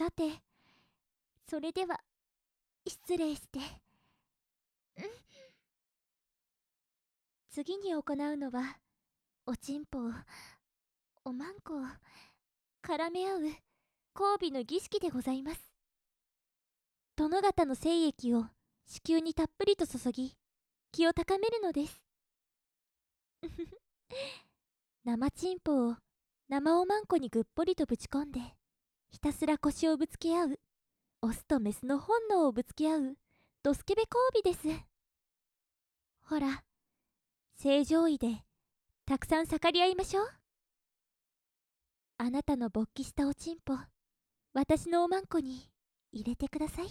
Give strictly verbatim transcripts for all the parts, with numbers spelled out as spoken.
さて、それでは失礼して。次に行うのは、おちんぽをおまんこを絡め合う交尾の儀式でございます。殿方の精液を子宮にたっぷりと注ぎ、気を高めるのです。生チンポを生おまんこにぐっぽりとぶち込んで、ひたすら腰をぶつけ合う、オスとメスの本能をぶつけ合うドスケベ交尾です。ほら、正常位でたくさん盛り合いましょう。あなたの勃起したおちんぽ、私のおまんこに入れてください。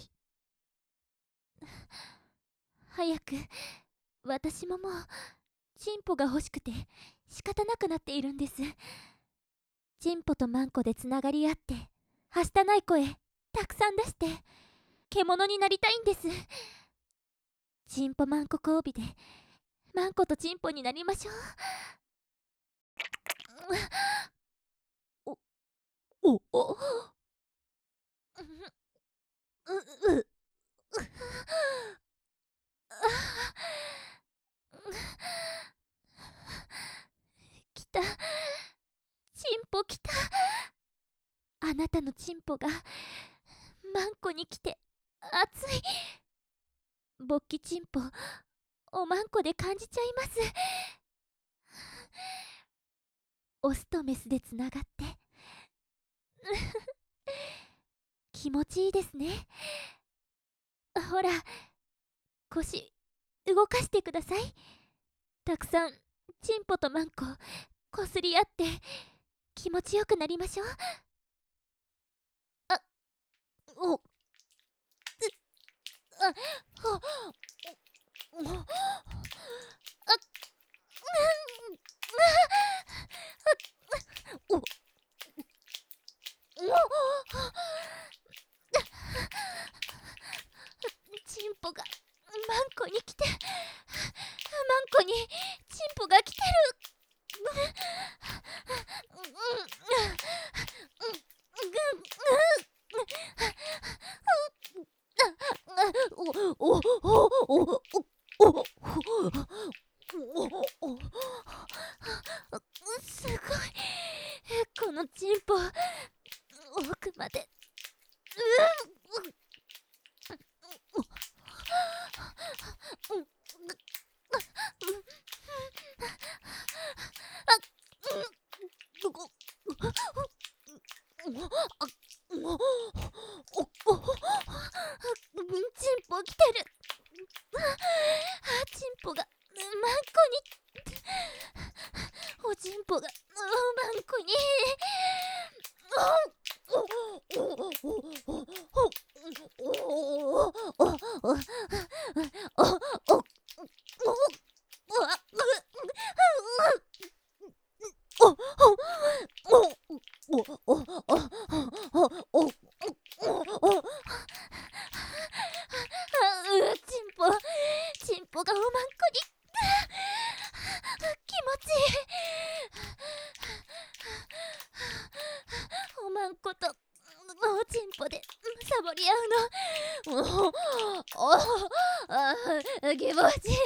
早く、私ももうチンポが欲しくて仕方なくなっているんです。チンポとマンコでつながり合って、はしたない声たくさん出して獣になりたいんです。チンポマンコ交尾でマンコとチンポになりましょう。おおおうううきた、チンポきた。あなたのチンポがマンコに来て熱い。勃起チンポおまんこで感じちゃいます。オスとメスでつながって気持ちいいですね。ほら、腰動かしてください。たくさんチンポとマンコこすり合って気持ちよくなりましょう。あおうあおおあおおチンポがマンコに来て、マンコにチンポが来てる。おおおおおおすごい、このチンポ奥まで。チンポ来てる。チンポがマンコに、おちんぽがマンコに。チンポチンポがおまんこに。気持ちいい。おまんことおちんぽでサボり合うの。おあ気持ちいい。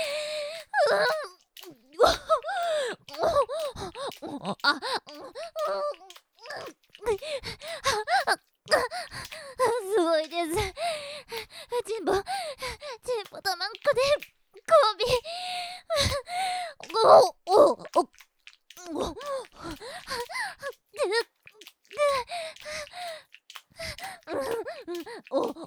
あすごいです。チンポチンポとマンコで交尾。おおおおおお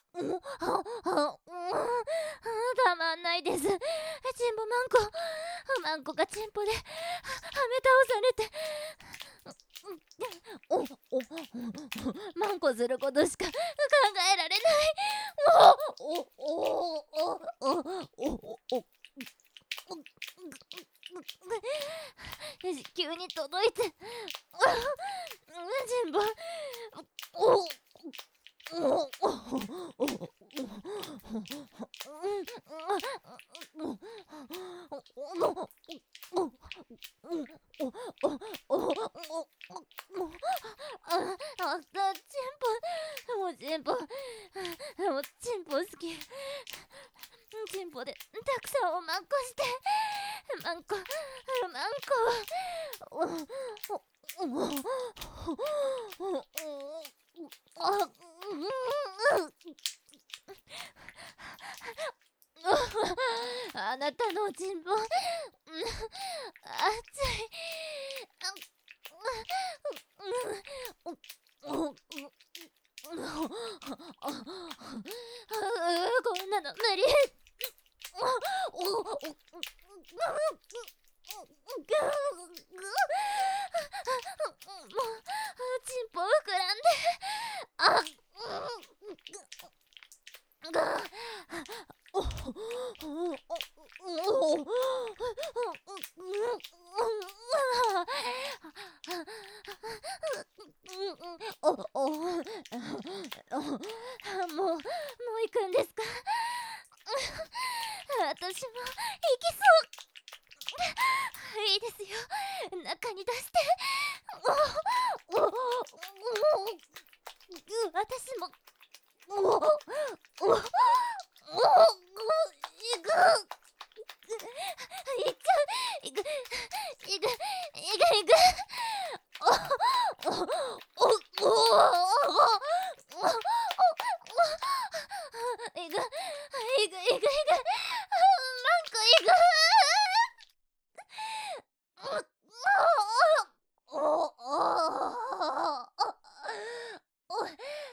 たまんないです。チンポマンコマンコがチンポではめ倒されて、おおマンコすることしか考えられない。おおおおおおお急に届いて、チンポおおあ、チンポもうチンポ、もうチンポ好き。チンポでたくさんおまんこして、まんこ、まんこ。おおおおあ、あなたのおちんぽ、熱い。こんなの無理。もうチンポ膨らんで、あがおおおもうもう行くんですか？私も行きそう。いいですよ、中に出して。おおお私もおおおおおおいくいっちゃういくいくいくいくおおおおおいくいくいくいくいくマンコいくおおお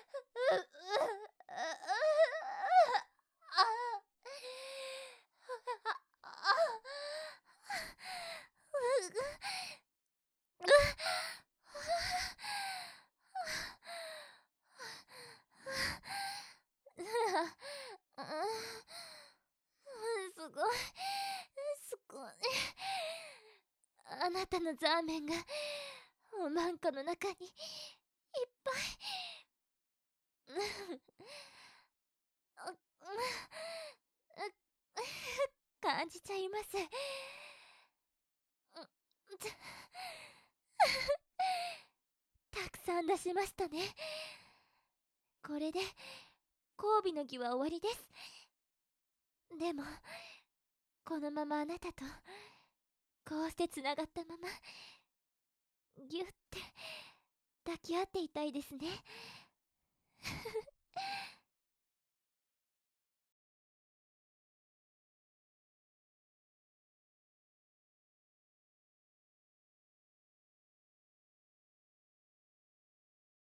すごいすごい。あなたのザーメンがおまんこの中にいっぱい感じちゃいます。たくさん出しましたね。これで交尾の儀は終わりです。でもこのままあなたとこうしてつながったままぎゅって抱き合っていたいですね。